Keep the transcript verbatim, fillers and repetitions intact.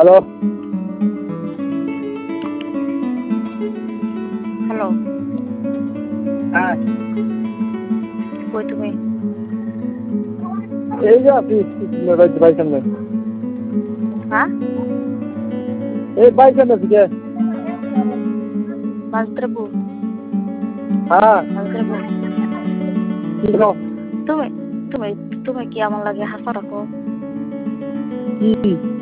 Hello hello হ্যাঁ কই তুমি? এই যে আপনি বাইক সামনে হ্যাঁ এই বাইক সামনে থেকে মাঝদ্রবু হ্যাঁ মাঝদ্রবু কি হলো? তুমি তুমি তুমি কি আমার লাগে হাসা রাখো? কি